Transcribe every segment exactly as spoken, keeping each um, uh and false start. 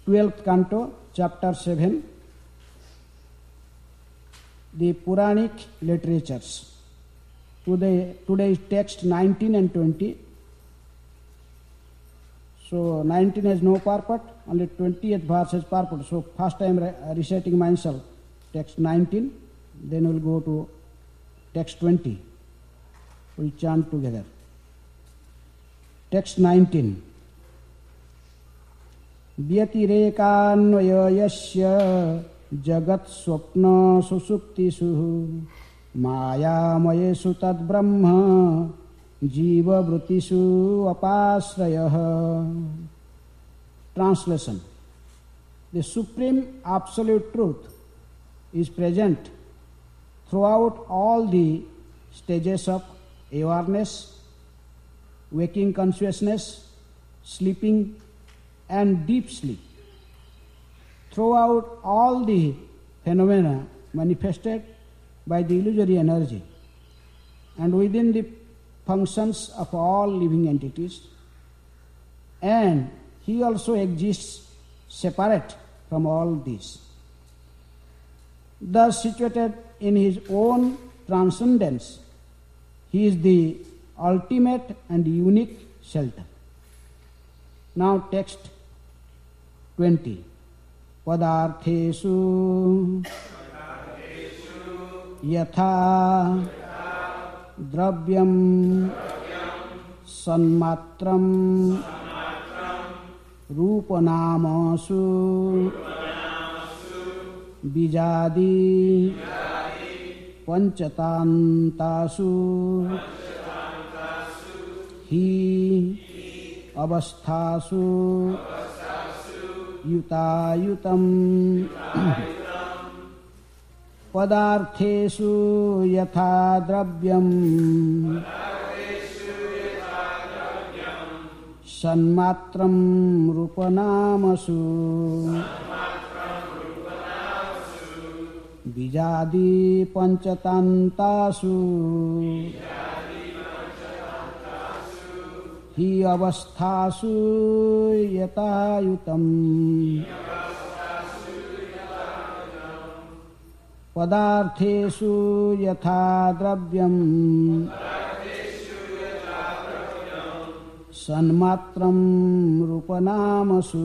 twelfth canto, chapter seven, the Puranic literatures. Today, today is text nineteen and twenty. So nineteen has no purport, only twentieth verse has purport. So first I am re- reciting myself text nineteen, then we will go to text twenty. We will chant together. Text nineteen. व्यतिरेकान्वयस्य जगत् स्वप्न सुषुप्तिषु मायामयेषु तद्ब्रह्म जीववृत्तिषु अपाश्रयः. Translation. The supreme absolute truth is present throughout all the stages of awareness, waking consciousness, sleeping and deep sleep. Throughout all the phenomena manifested by the illusory energy and within the functions of all living entities, and he also exists separate from all these. Thus situated in his own transcendence, he is the ultimate and unique shelter. Now text twenty. Padartheshu yatha dravyam sanmatram rupanamasu bijadi panchatantasu hi avasthasu yutayutam. Padartheshu yatha dravyam sanmatram rupanamasu bijadi panchatantasu hi avasthasu yatayutam. Padartheshu yatha dravyam sanmatram rupanamasu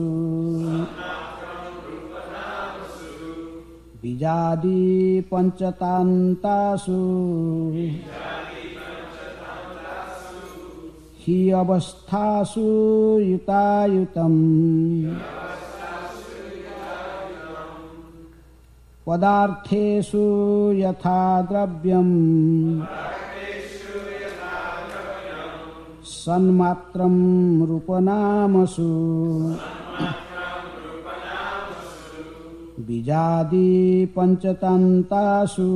bijadi panchatantasu hi avasthasu yutayutam. Padartheshu yatha dravyam sanmatram rupanamasu bijadi panchatantasu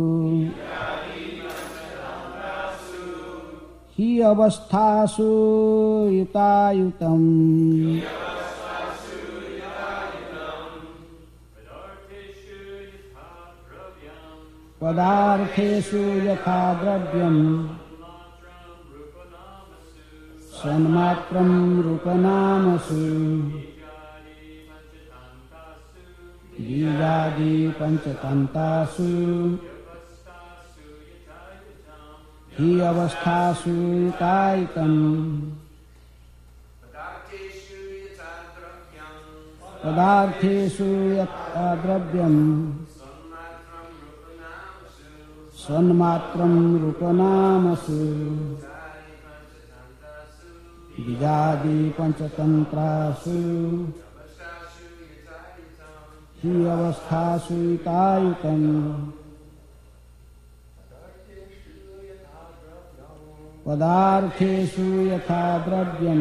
hi avasthasu yutayutam. Padartheshu yatha dravyam sanmatram rupanamasu bijadi panchatantasu hi avasthasu yutayutam. Padartheshu yatha dravyam sanmatram rupanamasu bijadi panchatantrasu hi avasthasu yutayutam. Padartheshu yatha dravyam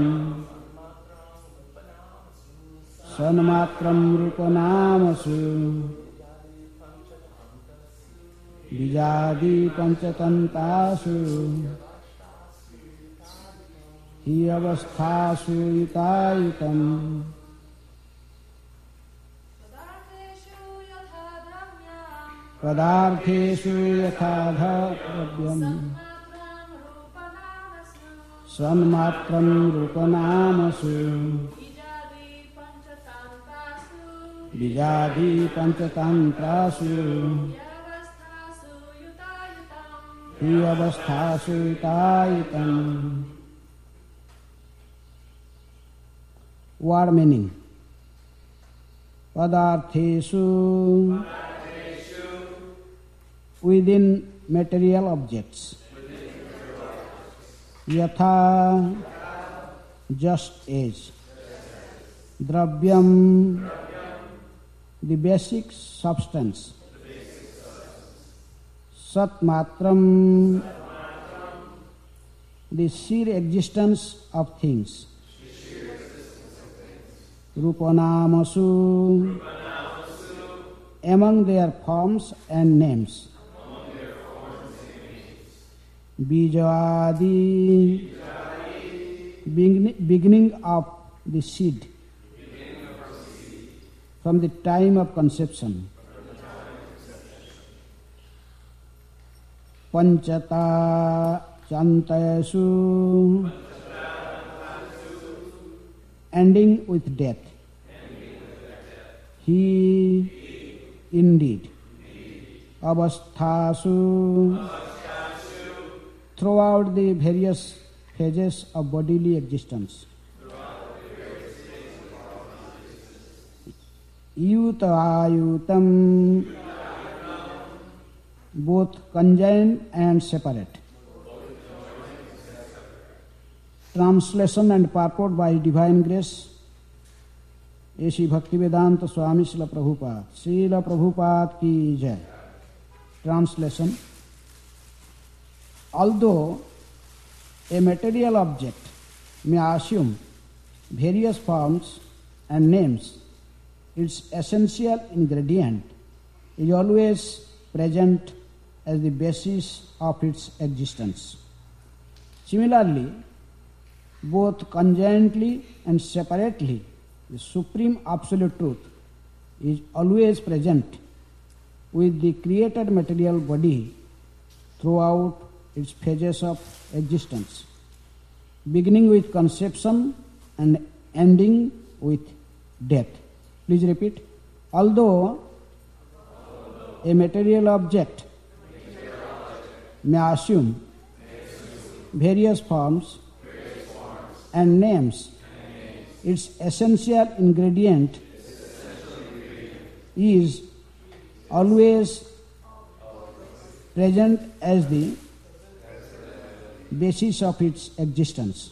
sanmatram rupanamasu bijadi panchatantasu hi avasthasu yutayutam. Padartheshu yatha dravyam sanmatram rupanamasu Bijadi panchatantrasu Hiyavasthasu yutayitam. Word meaning. Padarthesu, within material objects. Yatha, just as. Dravyam, the basic substance. Satmatram, the sheer existence of things. Rupanamasu, among their forms and names. Bijadi, beginning of the seed, from the time of conception. Panchata chantayasu, ending with death. He, indeed. Avasthasu, throughout the various phases of bodily existence. Yuta ayutam, both conjoined and separate. Translation and purport by Divine Grace, A. Sri Bhaktivedanta Swami Srila Prabhupada. Srila Prabhupada ki jai. Translation. Although a material object may assume various forms and names, its essential ingredient is always present as the basis of its existence. Similarly, both conjointly and separately, the Supreme Absolute Truth is always present with the created material body throughout its phases of existence, beginning with conception and ending with death. Please repeat. Although a material object may assume various forms and names, its essential ingredient is always present as the basis of its existence.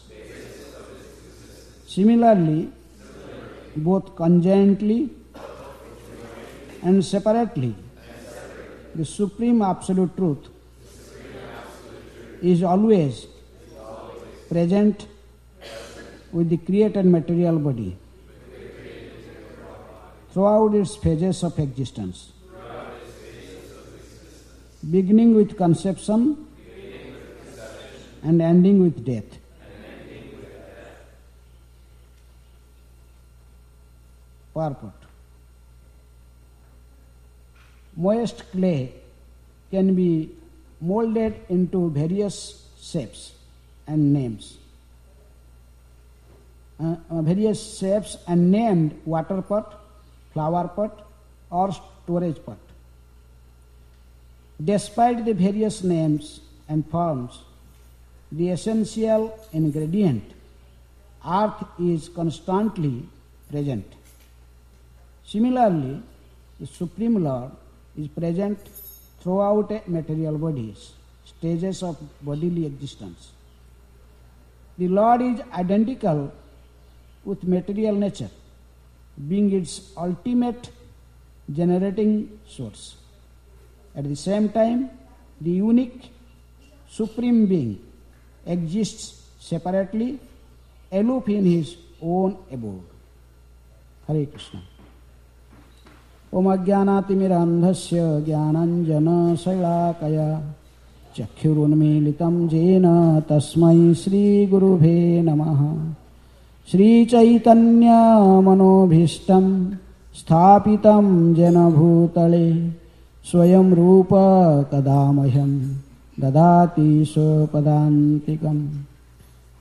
Similarly, both conjointly and separately, the Supreme Absolute Truth is always present with the created material body throughout its phases of existence, beginning with conception and ending with death. Purport. Moist clay can be molded into various shapes and names. Uh, uh, various shapes and named water pot, flower pot, or storage pot. Despite the various names and forms, the essential ingredient, earth, is constantly present. Similarly, the Supreme Lord is present throughout a material body's stages of bodily existence. The Lord is identical with material nature, being its ultimate generating source. At the same time, the unique Supreme Being exists separately, aloof in his own abode. Hare Krishna. Om Ajnanatimidandhasya Jnananjana Shailakaya Chakshurunmilitam Jena Tasmai Shri Gurubhe Namaha. Shri Chaitanya Manobhishtam Sthapitam Jena Bhutale Swayam Rupa Kadamahyam Dadati Sopadantikam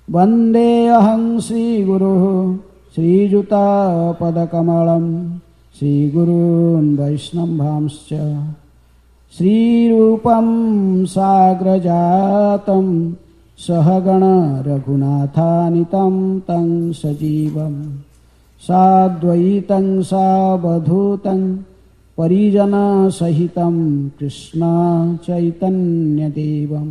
Vande Aham Shri Guru Shri Juta Padakamalam श्रीगुरून् वैष्णवांश्च श्रीरूपं साग्रजातं सहगण रघुनाथानितं तं सजीवं साद्वैतं सावधूतं परिजनसहितं कृष्ण चैतन्यदेवं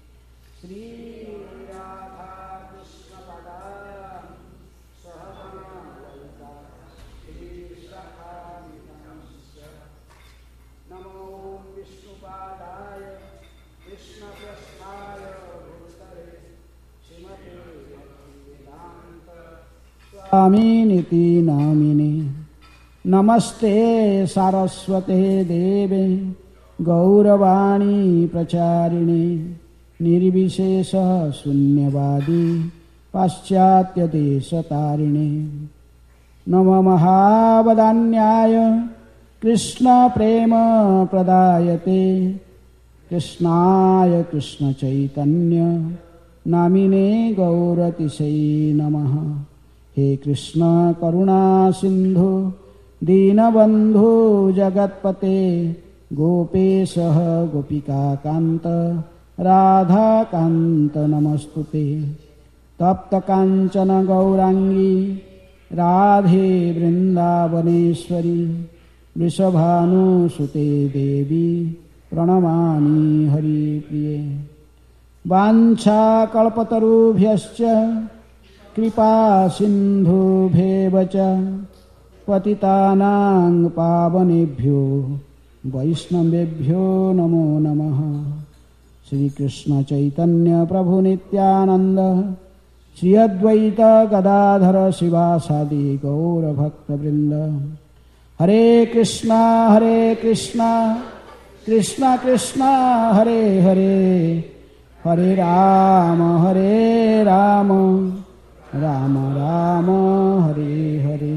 स्वामिनिति नामिने नमस्ते सारस्वते देवे गौरवाणी प्रचारिणे निर्विशेष शून्यवादी पाश्चात्यदेशतारिणे नमो महावदान्याय कृष्ण प्रेम प्रदायते कृष्णाय कृष्ण चैतन्य नामिने गौरतिशै नमः। हे कृष्ण करुणा सिंधु दीनबंधु जगत्पते गोपेश गोपिकाकांत राधाकांत नमस्तुते। तप्त कांचन गौरांगी राधे वृंदावनेश्वरी वृषभानुसुते देवी प्रणमामि हरिप्रिये। वाञ्छाकल्पतरुभ्यश्च कृपा सिन्धुभ्येव च पतितानां पावनेभ्यो वैष्णवेभ्यो नमो नमः। श्री कृष्ण चैतन्य प्रभु नित्यानंद श्री अद्वैत गदाधर शिवासादि गौर भक्तवृंद। हरे कृष्णा हरे कृष्णा कृष्णा कृष्णा हरे हरे हरे राम हरे राम राम राम हरे हरे।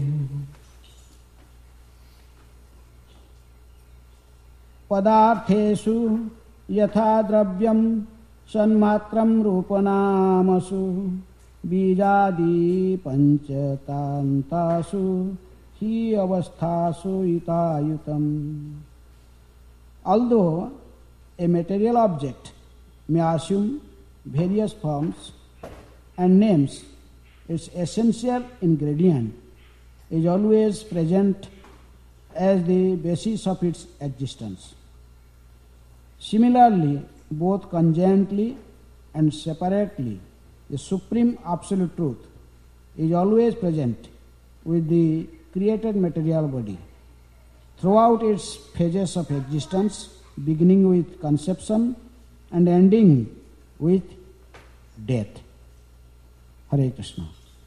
पदार्थेषु यथा द्रव्यं सन्मात्रं रूपनामसु बीजादि पंचतान्तासु हि अवस्थासु युतायुतम्। Although a material object may assume various forms and names, its essential ingredient is always present as the basis of its existence. Similarly, both conjointly and separately, the supreme absolute truth is always present with the created material body throughout its phases of existence, beginning with conception and ending with death. Hare Krishna.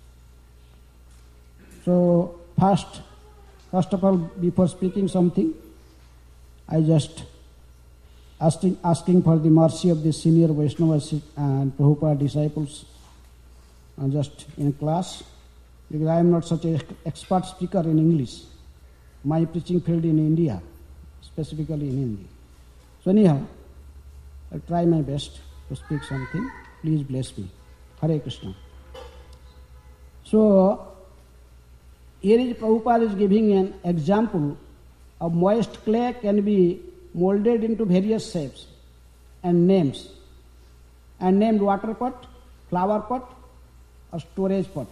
So first, first of all, before speaking something, I just asking, asking for the mercy of the senior Vaishnavas and Prabhupada disciples uh, just in class, because I am not such an expert speaker in English. My preaching field in India, specifically in Hindi. So anyhow, I'll try my best to speak something. Please bless me. Hare Krishna. So, here is Prabhupada is giving an example of moist clay can be molded into various shapes and names, and named water pot, flower pot, or storage pot.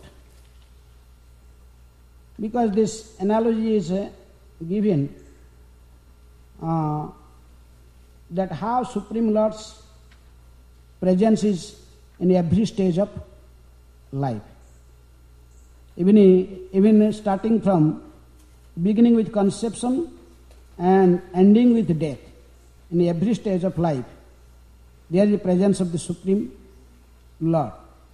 Because this analogy is uh, given uh, that how Supreme Lord's presence is in every stage of life. Even, even starting from beginning with conception and ending with death, in every stage of life, there is the presence of the Supreme Lord.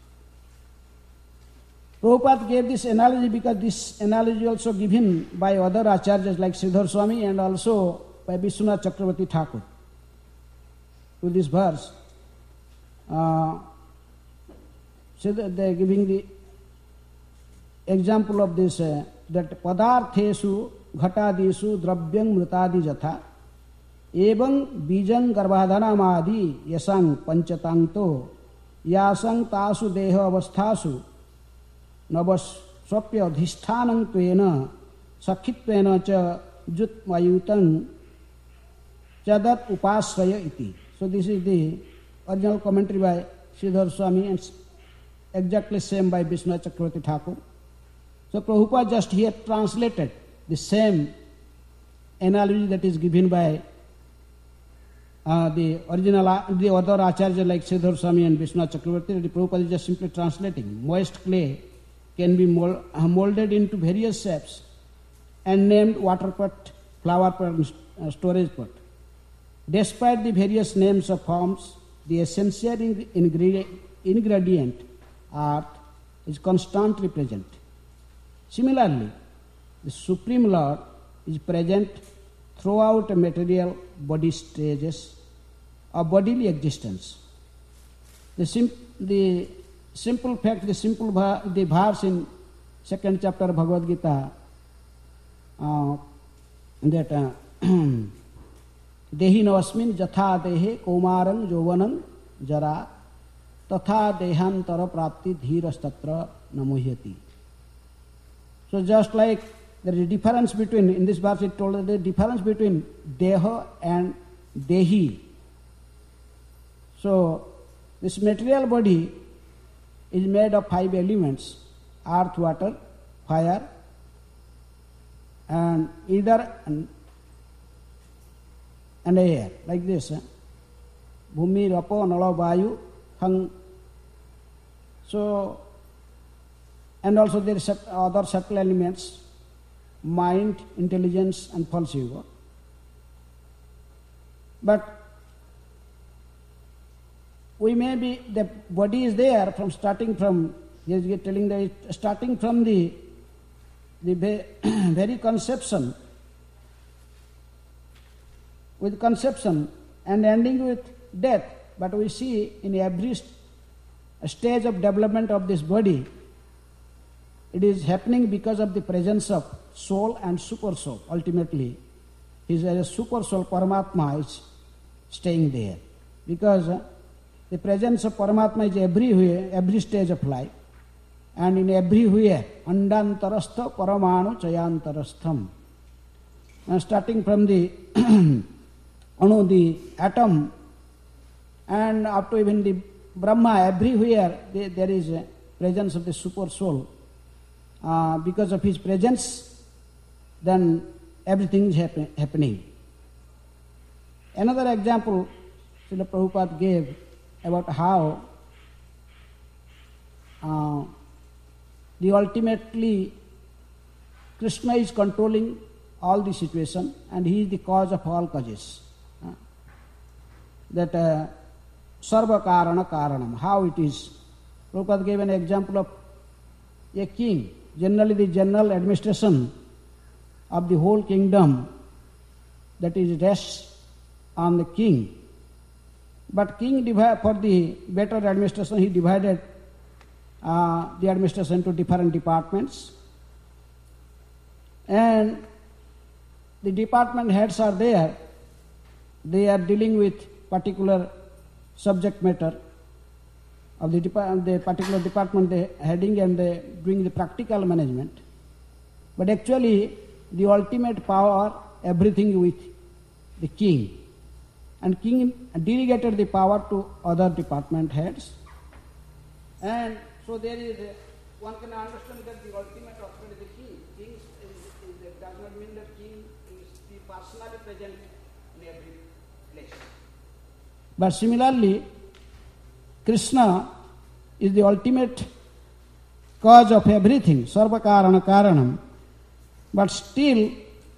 Prabhupada gave this analogy because this analogy also given by other acharyas like Sridhar Swami and also by Vishwanath Chakravarti Thakur. To this verse, uh, so they are giving the example of this, uh, that padarthesu ghatadisu dravyang mrutadi jatha evam bijang garbhadhanamadi yasang panchatanto yasang tasu deha avasthasu navaswapya adhisthanam tvena sakhitvena cha jut mayutang chadat upasraya iti. So this is the original commentary by Sridhar Swami and exactly same by Vishnu Chakravarti Thakur. So Prabhupada just here translated the same analogy that is given by uh, the original, uh, the other Acharya like Sridhar Swami and Vishnu Chakravarti. The Prabhupada is just simply translating. Moist clay can be mold, uh, molded into various shapes and named water pot, flower pot, and uh, storage pot. Despite the various names of forms, the essential ingredient, ingredient earth is constantly present. Similarly, the Supreme Lord is present throughout a material body stages of bodily existence. The, sim- the simple fact, the simple va- the verse in second chapter of Bhagavad Gita uh, that uh, Dehi navasmin jatha dehe komarang jovanang jara tatha dehantara prapti dhirastatra namuhyati. So just like there is a difference between, in this verse it told us the difference between deha and dehi. So this material body is made of five elements: earth, water, fire, and either and, and air, like this. Eh? Bhumi, Rapo, Nala, Vayu, Hang. So, and also there are other subtle elements: mind, intelligence, and false ego. But we may be, the body is there from starting from, he is telling that starting from the, the very conception, with conception and ending with death. But we see in every stage of development of this body, it is happening because of the presence of soul and super soul. Ultimately, his a super soul, Paramatma, is staying there. Because uh, the presence of Paramatma is everywhere, every stage of life. And in everywhere, andantarastha paramanu chayantarastham. And starting from the anu, the atom, and up to even the Brahma, everywhere there, there is a presence of the super soul. Uh, because of his presence, then everything is happen, happening. Another example Srila Prabhupada gave about how uh, the ultimately Krishna is controlling all the situation and he is the cause of all causes. Uh, that uh, Sarva Karana Karanam, how it is. Prabhupada gave an example of a king. Generally the general administration of the whole kingdom, that is rests on the king. But king, for the better administration, he divided uh, the administration into different departments. And the department heads are there. They are dealing with particular subject matter of the, dep- the particular department they heading, and they doing the practical management. But actually, the ultimate power, everything with the king. And king delegated the power to other department heads. And so there is, a, one can understand that the ultimate authority is the king. King is, is, is, does not mean that king is personally present in every place. But similarly, Krishna is the ultimate cause of everything, Sarva Karana Karanam, but still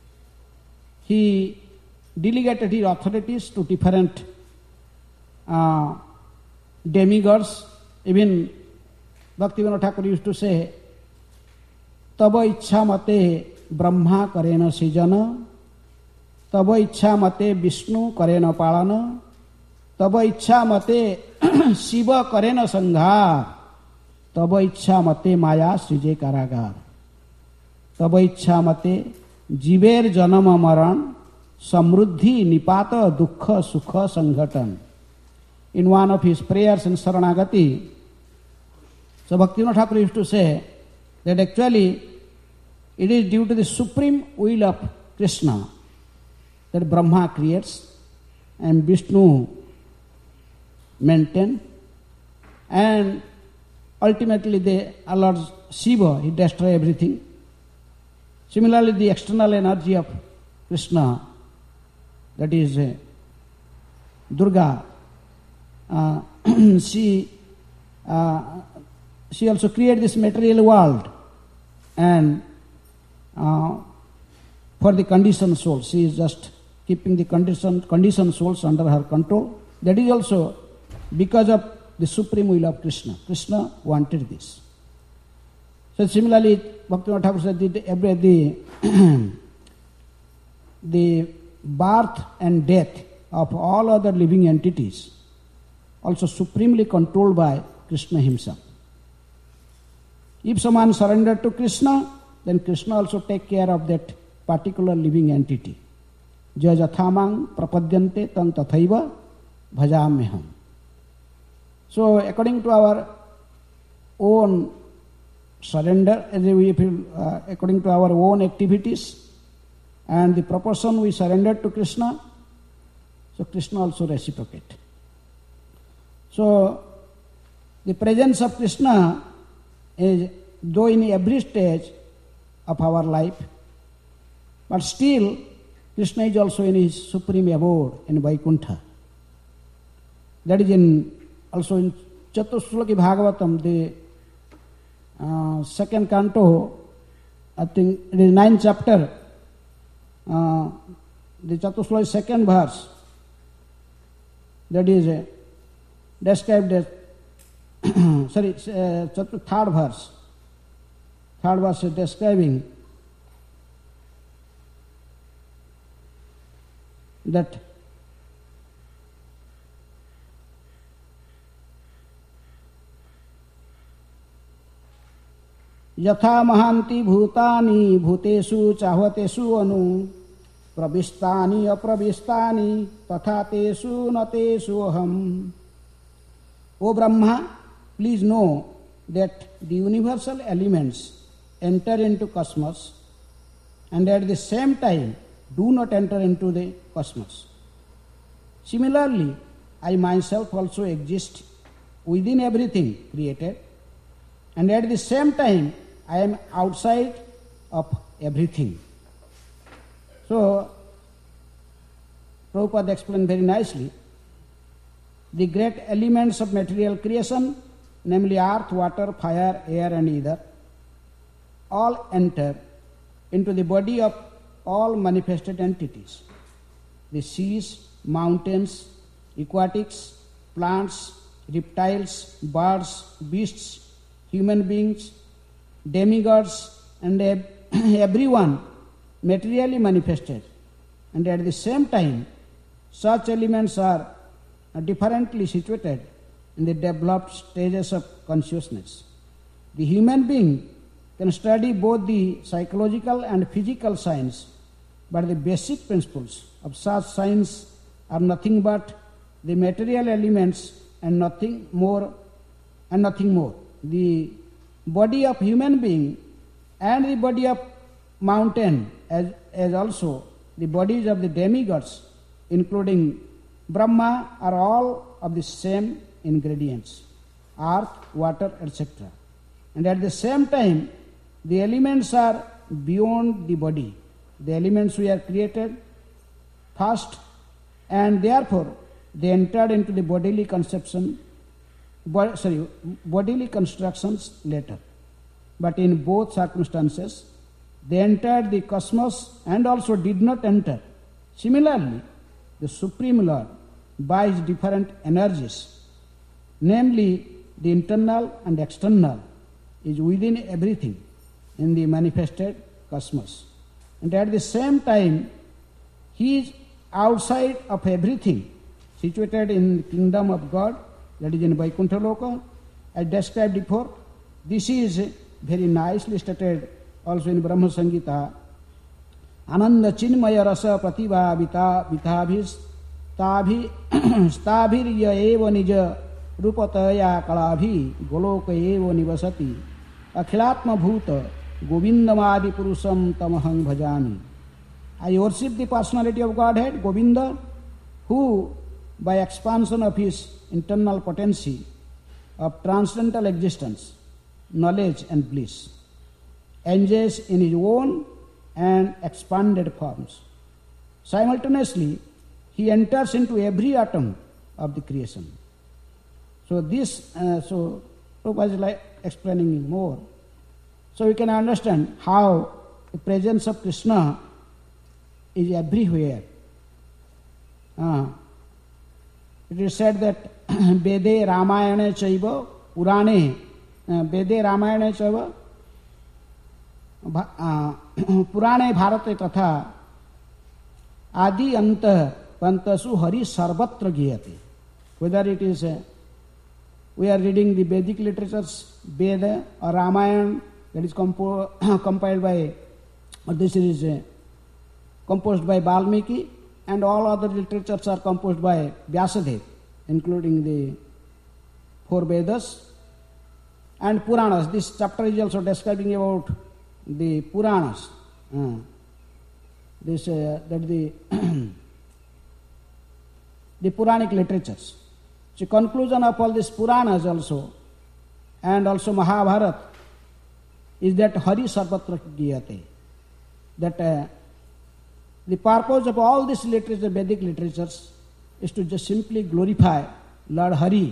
he delegated his authorities to different uh, demigods. Even Bhaktivinoda Thakur used to say, Tava ichha mate Brahma karena sijana, Tava ichha mate Vishnu karena palana, Tava ichha mate Shiva karena sanghar, Tava ichha mate Maya srije karagar, Tava ichha mate Jiver janama maran, Samruddhi nipata dukkha sukha sanghatan. In one of his prayers in Saranagati, so Bhaktivinoda Thakur used to say that actually it is due to the supreme will of Krishna that Brahma creates and Vishnu maintains, and ultimately the Lord Shiva, he destroys everything. Similarly, the external energy of Krishna, that is uh, Durga, uh, she uh, she also created this material world, and uh, for the conditioned soul, she is just keeping the conditioned conditioned souls under her control. That is also because of the supreme will of Krishna. Krishna wanted this. So similarly, Bhaktivinoda Thakur said that every the the birth and death of all other living entities also supremely controlled by Krishna himself. If someone surrendered to Krishna, then Krishna also take care of that particular living entity. Ja jathamang prapadyante tan tathaiva bhajamyaham. So according to our own surrender, as we feel, uh, according to our own activities and the proportion we surrender to Krishna, so Krishna also reciprocate. So the presence of Krishna is though in every stage of our life, but still Krishna is also in his supreme abode in Vaikuntha. That is in also in Chatusloki Bhagavatam, the uh, second canto, I think it is ninth chapter, uh, the Chatusloki second verse, that is uh, described as, sorry, uh, third verse, third verse is describing that यथा महांति भूतानि भूतेषु चाहतेषु अनु प्रविष्टानि अप्रविष्टानि तथा तेषु न तेषु अहम्. O Brahma, please know that the universal elements enter into cosmos and at the same time do not enter into the cosmos. Similarly, I myself also exist within everything created, and at the same time I am outside of everything. So, Prabhupada explained very nicely, the great elements of material creation, namely earth, water, fire, air and ether, all enter into the body of all manifested entities. The seas, mountains, aquatics, plants, reptiles, birds, beasts, human beings, demigods, and everyone materially manifested. And at the same time, such elements are differently situated in the developed stages of consciousness. The human being can study both the psychological and physical science, but the basic principles of such science are nothing but the material elements and nothing more and nothing more. The body of human being and the body of mountain, as, as also the bodies of the demigods, including Brahma, are all of the same ingredients, earth, water, et cetera. And at the same time, the elements are beyond the body. The elements we are created first, and therefore they entered into the bodily conception, bo- sorry, bodily constructions later. But in both circumstances, they entered the cosmos and also did not enter. Similarly, the Supreme Lord, by his different energies, namely the internal and external, is within everything in the manifested cosmos. And at the same time, he is outside of everything, situated in the kingdom of God, that is in Vaikuntha Loka, as described before. This is very nicely stated also in Brahma Samhita. Ananda chinmaya rasa prativa vita vitabhis stabhi stabhirya eva nija rupataya kalabhi goloka eva nivasati akhilatma bhuta Govindamadi Purusam Tamahang Bhajami. I worship the personality of Godhead, Govinda, who, by expansion of his internal potency of transcendental existence, knowledge and bliss, enjoys in his own and expanded forms. Simultaneously, he enters into every atom of the creation. So this, uh, so Prabhupada is like explaining more. So we can understand how the presence of Krishna is everywhere. Uh, it is said that Vede Ramayana Chaiva Purane, uh, Vede Ramayana Chaiva uh, Purane Bharate Tatha Adi Anta Pantasu Hari Sarvatra Giyate. Whether it is uh, we are reading the Vedic literatures, Veda or Ramayana, that is compo- compiled by, or this is uh, composed by Valmiki, and all other literatures are composed by Vyasadeva, including the four Vedas and Puranas. This chapter is also describing about the Puranas. Uh, this uh, that the the Puranic literatures. The conclusion of all these Puranas also, and also Mahabharata, is that Hari Sarvatra Giyate. That uh, the purpose of all these literature, Vedic literatures, is to just simply glorify Lord Hari.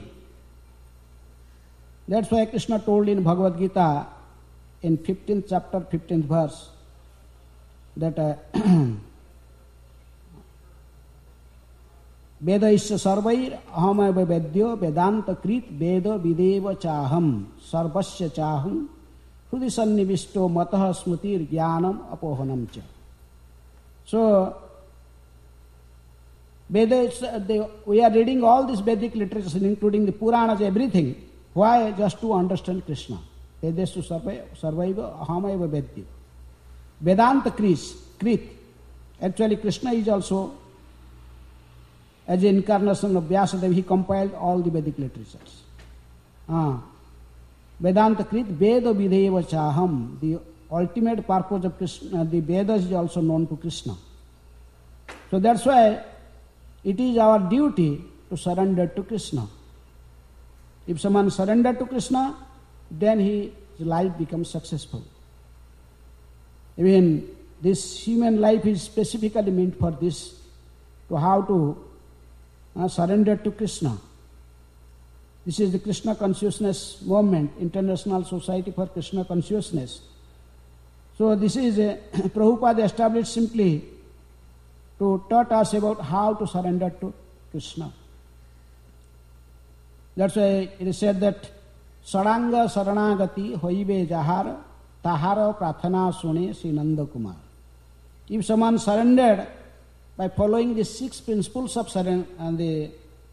That's why Krishna told in Bhagavad Gita, in fifteenth chapter, fifteenth verse, that uh, Veda isya sarvair ahamaiva vedyo vedanta krit veda videva chaham sarvasya chaham hrudi sannivisto matah smutir jnanam apohanam cha. So, Veda is, uh, the, we are reading all these Vedic literature, including the Puranas, everything. Why? Just to understand Krishna. Vedesu sarvaiva ahamaiva vedyo. Vedanta krit. Actually, Krishna is also, as an incarnation of Vyasadeva, he compiled all the Vedic literatures. Ah. Vedanta Krit Veda Videva Chaham. The ultimate purpose of Krishna, the Vedas is also known to Krishna. So that's why it is our duty to surrender to Krishna. If someone surrenders to Krishna, then his life becomes successful. Even this human life is specifically meant for this, to how to Uh, surrender to Krishna. This is the Krishna Consciousness Movement, International Society for Krishna Consciousness. So this is a Prabhupada established simply to taught us about how to surrender to Krishna. That's why it is said that Saranga Saranagati Hoibe Jahara Tahara Prathana Sune Sri Nanda Kumar. If someone surrendered by following the six principles of surrender and the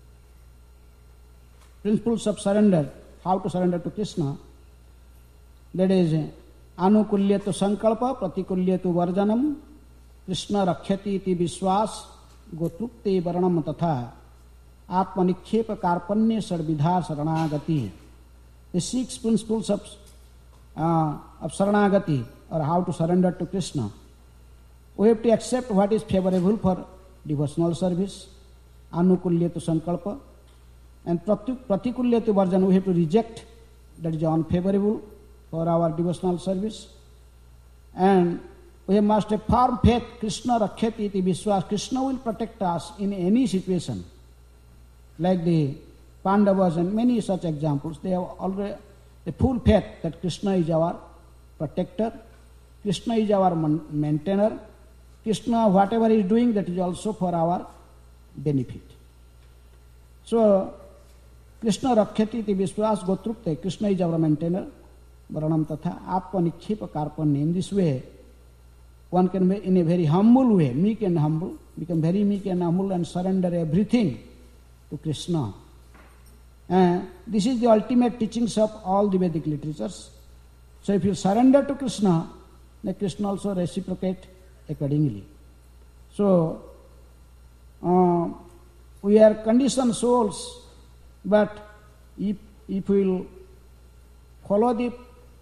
principles of surrender, how to surrender to Krishna, that is anukulyatu sankalpa, pratikulyatu varjanam, Krishna rakhyati iti vishwas, gotrukte varanam tatha, atmanikhepa karpanya sarvidha saranagati. The six principles of, uh, of saranagati, or how to surrender to Krishna. We have to accept what is favorable for devotional service, anukulyatu sankalpa, and pratikulyatu varjana, we have to reject that is unfavorable for our devotional service. And we must have firm faith, Krishna rakhyati iti vishwas, Krishna will protect us in any situation. Like the Pandavas and many such examples, they have already a full faith that Krishna is our protector, Krishna is our maintainer, Krishna, whatever he is doing, that is also for our benefit. So, Krishna rakhyati iti vishwas gotrukte, Krishna is our maintainer, varanam tatha, atma nikhepa karpanya. In this way, one can be in a very humble way, meek and humble, become very meek and humble and surrender everything to Krishna. And this is the ultimate teachings of all the Vedic literatures. So if you surrender to Krishna, then Krishna also reciprocate accordingly. So, uh, we are conditioned souls, but if, if we will follow the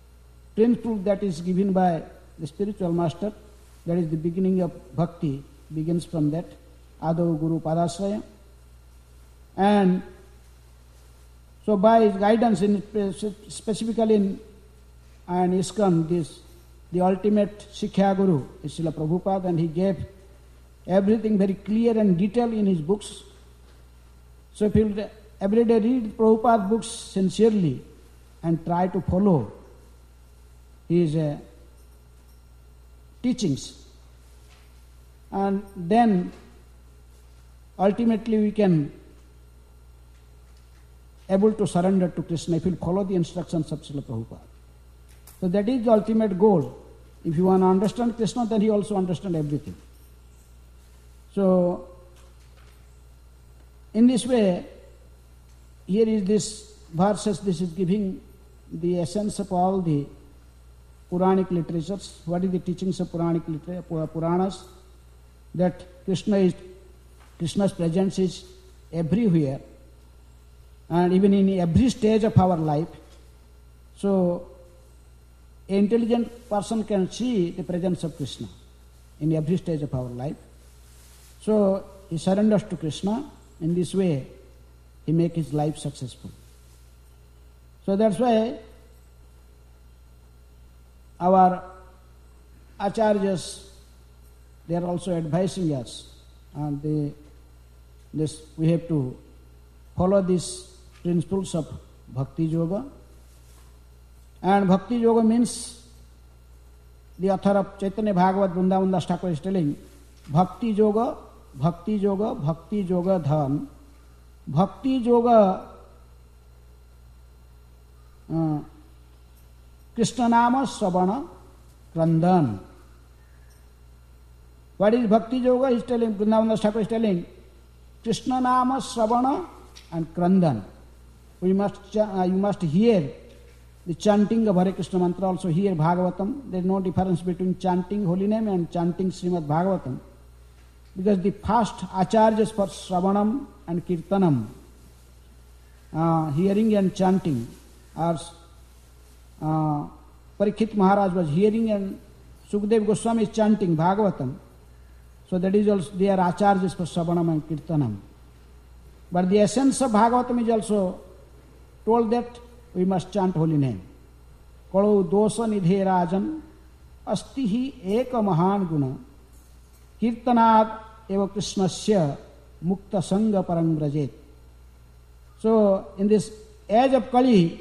principle that is given by the spiritual master, that is the beginning of bhakti, begins from that, Ado Guru Padasraya. And so by his guidance, in specifically in and ISKCON, this, the ultimate Sikkha Guru is Srila Prabhupada, and he gave everything very clear and detailed in his books. So if you every day read Prabhupada books sincerely and try to follow his uh, teachings, and then ultimately we can able to surrender to Krishna if you follow the instructions of Srila Prabhupada. So that is the ultimate goal. If you want to understand Krishna, then he also understands everything. So in this way, here is this verses, this is giving the essence of all the Puranic literatures. What is the teachings of Puranic literature, Puranas? That Krishna is, Krishna's presence is everywhere, and even in every stage of our life. So an intelligent person can see the presence of Krishna in every stage of our life. So he surrenders to Krishna. In this way, he makes his life successful. So that's why our acharyas, they are also advising us, and they, this, we have to follow these principles of Bhakti Yoga. And Bhakti Yoga means, the author of Chaitanya Bhagavat Vrindavan Das Thakur is telling, Bhakti Yoga, Bhakti Yoga, Bhakti Yoga Dhan, Bhakti Yoga uh, Krishna Nama Sravana Krandan. What is Bhakti Yoga? He is telling, Vrindavan Das Thakur is telling, Krishna Nama Sravana and Krandan. We must, uh, you must hear the chanting of Hare Krishna mantra, also hear Bhagavatam. There is no difference between chanting holy name and chanting Srimad Bhagavatam. Because the first acharyas for Shravanam and Kirtanam, uh, hearing and chanting, are uh, Parikshit Maharaj was hearing and Sukdev Goswami is chanting Bhagavatam. So that is also, they are acharyas for Shravanam and Kirtanam. But the essence of Bhagavatam is also told that we must chant holy name. Kalo dosa nidhe rajan astihi eka mahan guna kirtanad eva krishnasya mukta sangha parang brajet. So in this age of Kali,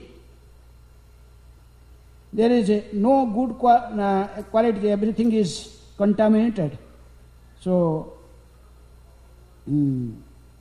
there is a no good quality, everything is contaminated. So mm,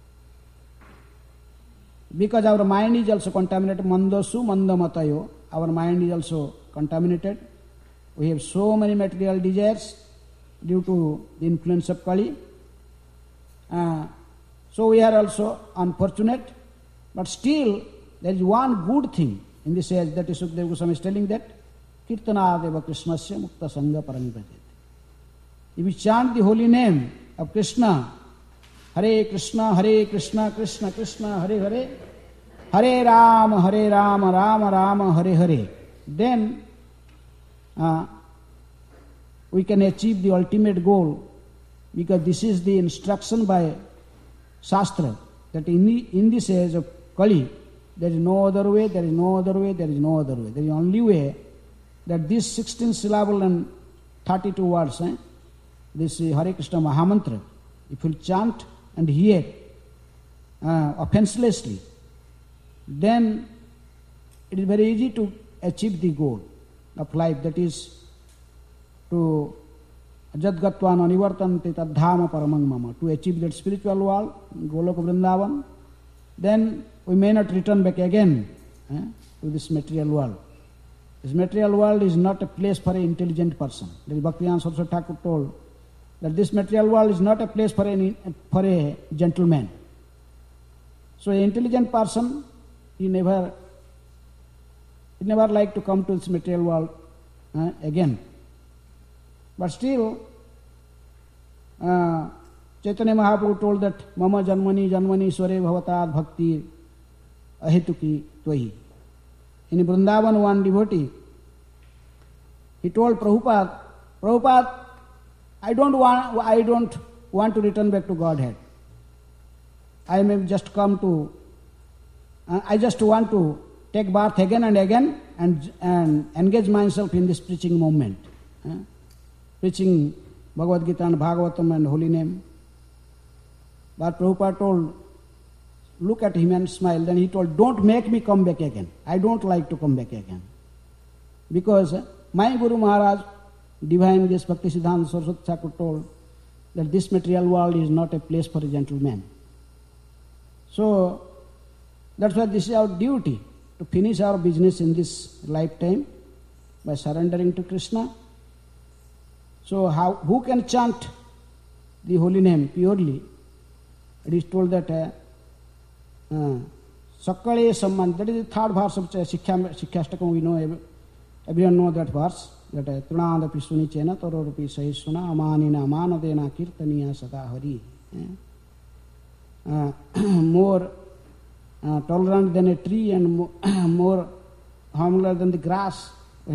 because our mind is also contaminated, mandasu mandamatayo, our mind is also contaminated. We have so many material desires due to the influence of Kali. Uh, so we are also unfortunate, but still there is one good thing in this age, that is Sukadeva Goswami is telling that Kirtanadeva Krishnasya Mukta Sangha Parang Brajet. If we chant the holy name of Krishna, Hare Krishna, Hare Krishna, Krishna Krishna, Hare Hare, Hare Rama, Hare Rama, Rama Rama, Hare Hare, then uh, we can achieve the ultimate goal, because this is the instruction by Shastra, that in, the, in this age of Kali, there is no other way, there is no other way, there is no other way. There is only way that this sixteen syllable and thirty-two words, eh, this uh, Hare Krishna Mahamantra, if you chant and hear uh, offenselessly, then it is very easy to achieve the goal of life, that is to Jadgatvan Anivartanti Tadhama Paramang Mama, to achieve that spiritual world, Goloka Vrindavan. Then we may not return back again eh, to this material world. This material world is not a place for an intelligent person. The Bhaktivedanta Saraswati Thakur told that this material world is not a place for, any, for a gentleman. So an intelligent person, he never, he never like to come to this material world uh, again. But still, uh, Chaitanya Mahaprabhu told that Mama Janmani Janmani Sware Bhavatad Bhakti Ahituki Twahi. In Vrindavan, one devotee, he told Prabhupada, Prabhupada, I don't want, I don't want to return back to Godhead. I may just come to, uh, I just want to take bath again and again and, and engage myself in this preaching movement. Uh, preaching Bhagavad Gita and Bhagavatam and holy name. But Prabhupada told, look at him and smile. Then he told, don't make me come back again. I don't like to come back again. Because uh, my Guru Maharaj, Divine this Bhakti Siddhanta Saraswati Thakur told that this material world is not a place for a gentleman. So, that's why this is our duty, to finish our business in this lifetime by surrendering to Krishna. So, how, who can chant the holy name purely? It is told that uh, uh, Sakale Samman, that is the third verse of Sikhyastakam, we know, everyone know that verse, that Trunadapi Sunichena Tororupi Sahishuna Amanina Amanadena Kirtaniya Sada Hari. Uh, more uh, tolerant than a tree and more, more humbler than the grass. Uh,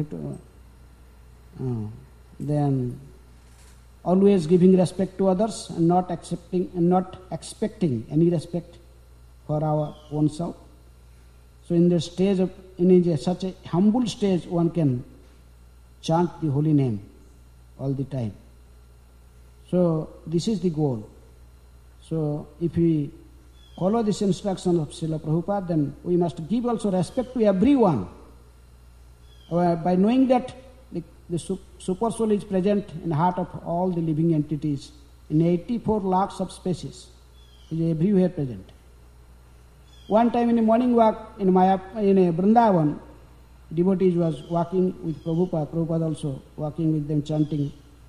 then always giving respect to others and not accepting and not expecting any respect for our own self. So in the stage of in a, such a humble stage, one can chant the holy name all the time. So this is the goal. So if we follow this instruction of Srila Prabhupada, then we must give also respect to everyone. Uh, by knowing that the, the super soul is present in the heart of all the living entities in eighty-four lakhs of species, is everywhere present. One time in a morning walk in Maya, in a Vrindavan, devotees was walking with Prabhupada, Prabhupada also walking with them chanting.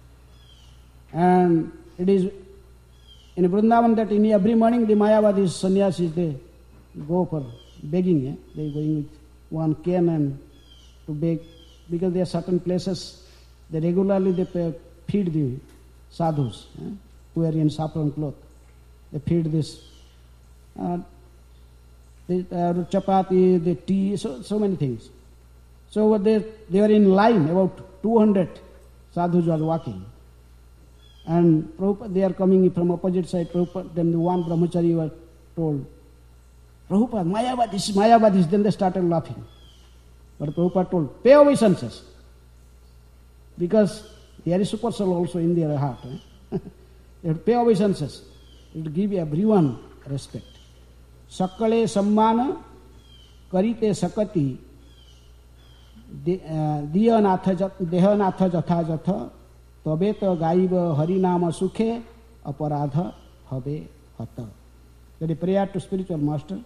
And it is in Vrindavan that in every morning the Mayavadis, sannyasis, they go for begging. Eh? They are going with one cane and to beg, because there are certain places they regularly they feed the sadhus eh? who are in saffron cloth. They feed this uh, the uh, chapati, the tea, so, so many things. So they, they were in line, about two hundred sadhus were walking. And Prabhupada, they are coming from opposite side. Prabhupada, then the one brahmachari was told, Prabhupada, Mayavadis, Mayavadis. Then they started laughing. But Prabhupada told, pay obeisances. Because there is super soul also in their heart. Eh? They have to pay obeisances. They have to give everyone respect. Sakale sammana karite sakati diyanatha dehanatha jatha jatha tabeta gaiva harinama sukhe aparadha habe hata. That is prayer to spiritual master,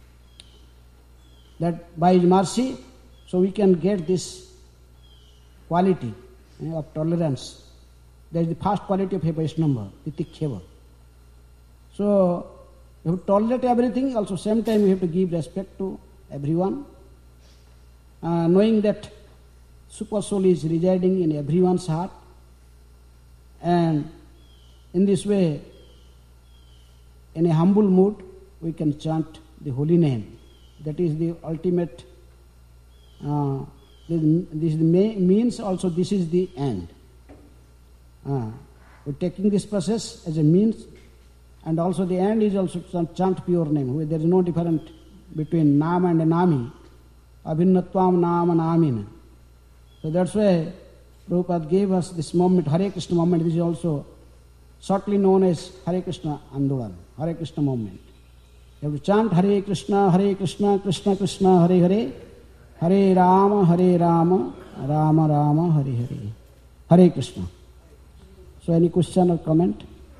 that by his mercy, so we can get this quality eh, of tolerance. That is the first quality of a Vaishnava, titikhyava. So, you have to tolerate everything, also same time you have to give respect to everyone, uh, knowing that super soul is residing in everyone's heart, and in this way, in a humble mood, we can chant the holy name. That is the ultimate, uh, this, this is the main, means also this is the end. Uh, we're taking this process as a means, and also the end is also to chant pure name. There is no difference between Nama and Nami. Abhinnatvam Nama Namina. So that's why Prabhupada gave us this moment, Hare Krishna moment. This is also shortly known as Hare Krishna Andolan, Hare Krishna moment. You have to chant Hare Krishna, Hare Krishna, Krishna Krishna, Hare Hare, Hare Rama, Hare Rama, Rama Rama, Hare Hare. Hare Krishna. So any question or comment?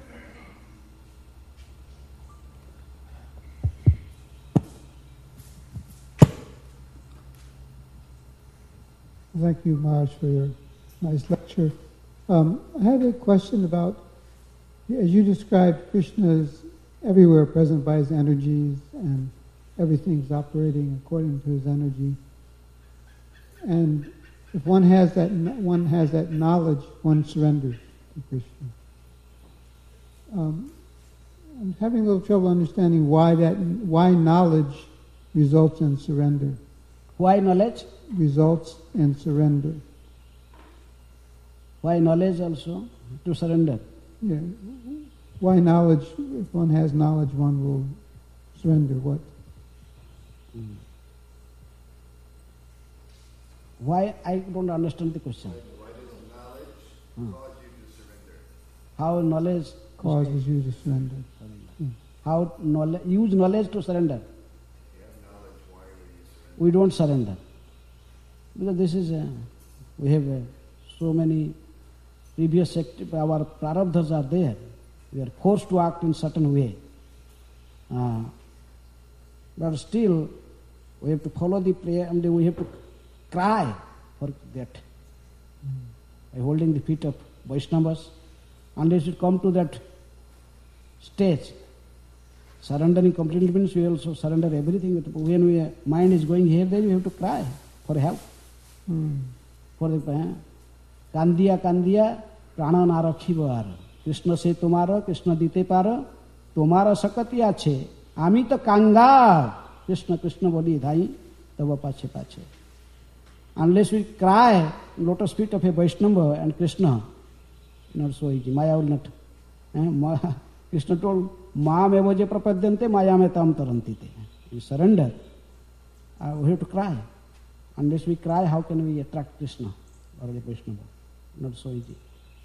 Thank you, Maharaj, for your nice lecture. Um, I had a question about, as you described, Krishna is everywhere present by his energies, and everything's operating according to his energy. And if one has that, one has that knowledge, one surrenders to Krishna. Um, I'm having a little trouble understanding why that, why knowledge results in surrender. Why knowledge? Results in surrender. Why knowledge also? To surrender. Yeah. Why knowledge? If one has knowledge, one will surrender. What? Mm. Why? I don't understand the question. Why does knowledge Hmm. cause you to surrender? How knowledge Causes you to surrender. Hmm. How knowledge, use knowledge to surrender. You have knowledge, why will you surrender? We don't surrender. Because this is, a, we have a, so many previous, acti- our prarabdhas are there. We are forced to act in certain way. Uh, but still, we have to follow the prayer, and we have to cry for that. By holding the feet of Vaishnavas, unless you come to that stage, surrendering completely means we also surrender everything. When we, mind is going here, then we have to cry for help. Hmm. For the Kandiya Kandiya Prana Narakhi Bar. Krishna se tumara, Krishna dite para, tumara sakatiya che. Ami to kanga. Krishna Krishna boli dhai, tava pache pache. Unless we cry lotus feet of a Vaishnava and Krishna, not so easy. Maya will not. Eh? Ma, Krishna told, Ma me voje prapadyante, maya me tam tarantite. We surrender. Uh, we have to cry. Unless we cry, how can we attract Krishna or the Vaishnava? Not so easy.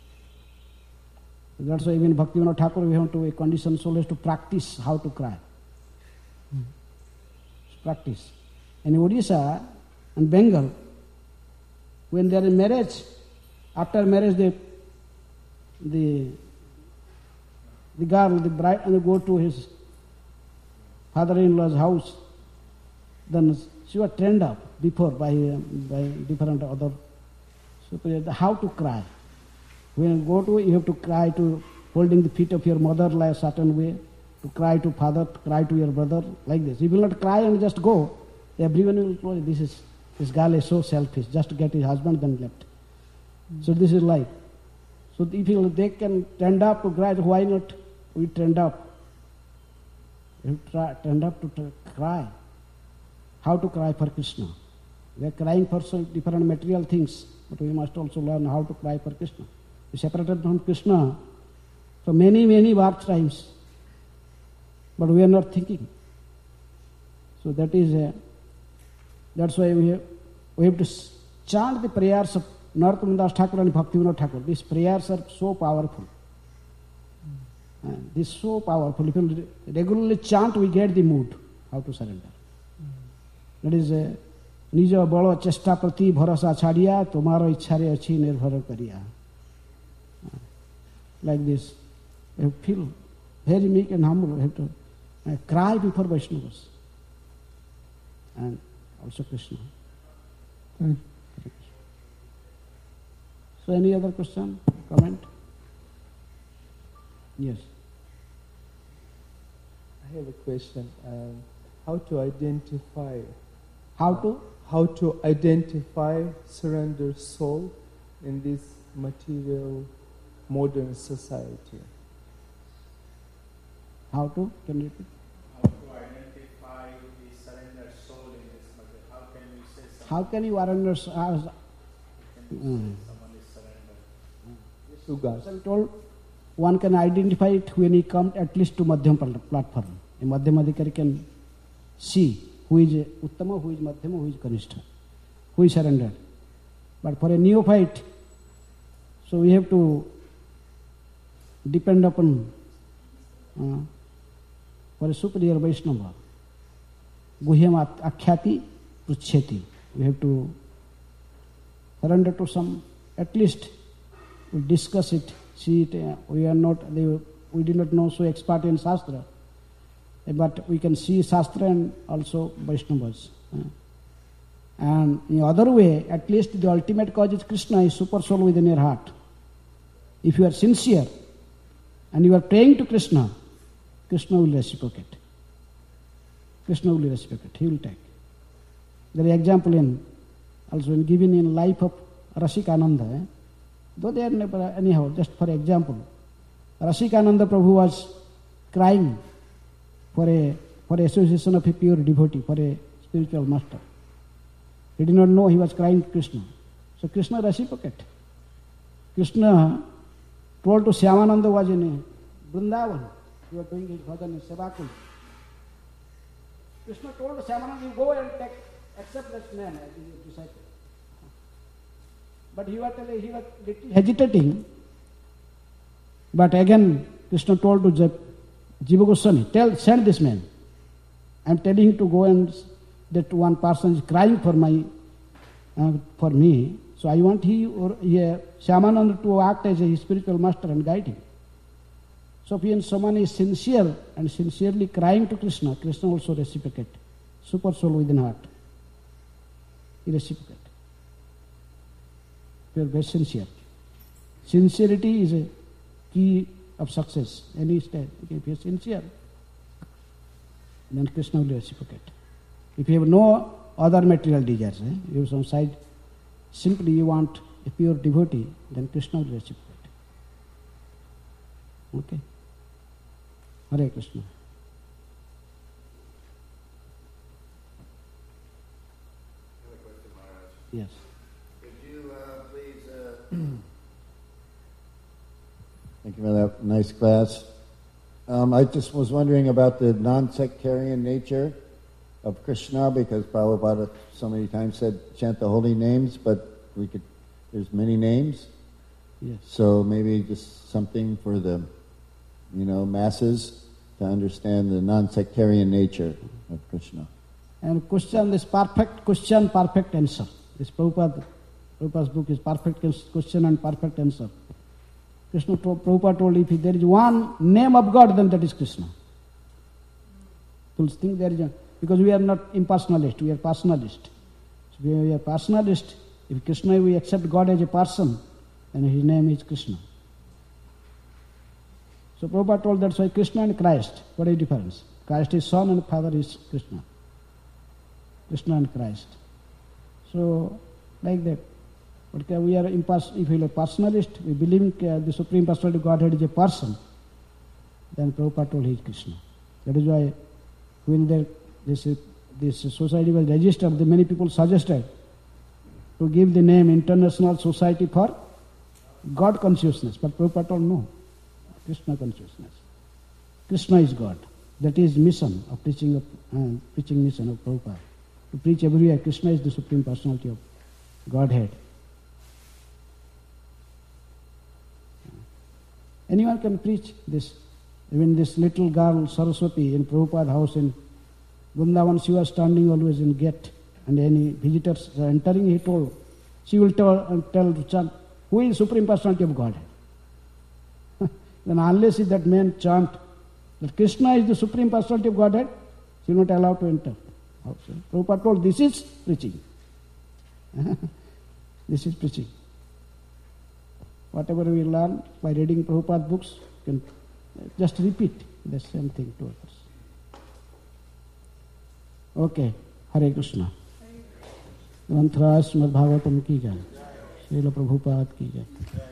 That's why even Bhaktivinoda Thakur, we have to, a condition soul has to practice how to cry. Hmm. Practice. In Odisha and Bengal, when there is marriage, after marriage, they, the the girl, the bride, and they go to his father-in-law's house. Then she was trained up before by uh, by different other superiors how to cry. When you go to, you have to cry to holding the feet of your mother like a certain way, to cry to father, to cry to your brother, like this. You will not cry and just go. Everyone will close. This is this girl is so selfish. Just to get his husband, then left. Mm. So this is life. So if you, they can stand up to cry, why not we stand up? You try, stand up to t- cry. How to cry for Krishna? We are crying for some different material things, but we must also learn how to cry for Krishna. We separated from Krishna for many, many birth times, but we are not thinking. So that is a, that's why we have, we have to chant the prayers of Narottam Das Thakur and Bhaktivinoda Thakur. These prayers are so powerful. Mm. Uh, this is so powerful. If you regularly chant, we get the mood how to surrender. Mm. That is a Nija balo chesta prati bharasa chadiya tomaro ichhare achi nirbhar kariya. Like this, you feel very meek and humble. You have to uh, cry before Vaishnavas and also Krishna. Thank you. So, any other question, comment? Yes. I have a question. Um, how to identify? How to? How to identify surrendered soul in this material modern society? How to? Can you repeat? How to identify the surrendered soul in this material? How can you say someone, How can you understand? Uh, can you mm. say someone is surrendered? Sugas. I'm told one can identify it when he comes at least to Madhyam platform. A Madhyam Adhikari can see who is Uttama, who is Madhyama, who is Kanishta, who is surrendered. But for a neophyte, so we have to depend upon uh, for a superior Vaishnava. Guhyam akhyati pruchhyati. We have to surrender to some, at least we discuss it, see it. Uh, we are not, they, we did not know so expert in Shastra, but we can see Shastra and also Vaishnavas. Uh, and in the other way, at least the ultimate cause is Krishna, is super soul within your heart. If you are sincere and you are praying to Krishna, Krishna will reciprocate. Krishna will reciprocate. He will take. There is example in also in given in life of Rasikananda. Eh? Though they are never anyhow, just for example, Rasikananda Prabhu was crying for a for association of a pure devotee, for a spiritual master. He did not know he was crying to Krishna. So Krishna reciprocate. Krishna told to Shyamananda was in Vrindavan, he was doing his bhajan in Sevakul. Krishna told to Shyamananda, you go and take, accept that man as his disciple. But he was, he was little hesitating. But again, Krishna told to Jiva Goswami, tell, send this man. I am telling him to go and that one person is crying for my, uh, for me. So I want he or yeah, Shyamananda to act as a spiritual master and guide him. So when someone is sincere and sincerely crying to Krishna, Krishna also reciprocate. Super soul within heart. He reciprocate. We are very sincere. Sincerity is a key of success. Any step, if you are sincere, then Krishna will reciprocate. If you have no other material desires, eh? you have some side, simply you want a pure devotee, then Krishna will reciprocate. Okay? Hare Krishna. I have a question, Maharaj. Yes. Could you uh, please... Uh, Thank you for that nice class. Um, I just was wondering about the non-sectarian nature of Krishna, because Prabhupada so many times said chant the holy names, but we could. There's many names. Yes. So maybe just something for the, you know, masses to understand the non-sectarian nature of Krishna. And question, this perfect question, perfect answer. This Prabhupada, Prabhupada's book is perfect question and perfect answer. Krishna, Prabhupada told, if there is one name of God, then that is Krishna. People think there is a, because we are not impersonalist, we are personalist. So we are personalist. If Krishna, we accept God as a person, then his name is Krishna. So Prabhupada told that's why Krishna and Christ, what is the difference? Christ is Son and Father is Krishna. Krishna and Christ. So, like that. But we are impers- if we are personalist, we believe the Supreme Personality of Godhead is a person, then Prabhupada told he is Krishna. That is why when there, this, this society was registered, the many people suggested to give the name International Society for God Consciousness. But Prabhupada told no, Krishna Consciousness. Krishna is God. That is mission of preaching, of, uh, preaching mission of Prabhupada. To preach everywhere, Krishna is the Supreme Personality of Godhead. Anyone can preach this. Even this little girl, Saraswati, in Prabhupada house in Vrindavan, she was standing always in gate. And any visitors are entering, he told, she will tell, uh, tell to chant, who is Supreme Personality of Godhead? Then unless that man chant that Krishna is the Supreme Personality of Godhead, she is not allowed to enter. Prabhupada told, this is preaching. This is preaching. Whatever we learn by reading Prabhupada books, can just repeat the same thing to others. Okay, Hare Krishna. Mantra Srimad Bhagavatam ki jai. Srila Prabhupada ki jai.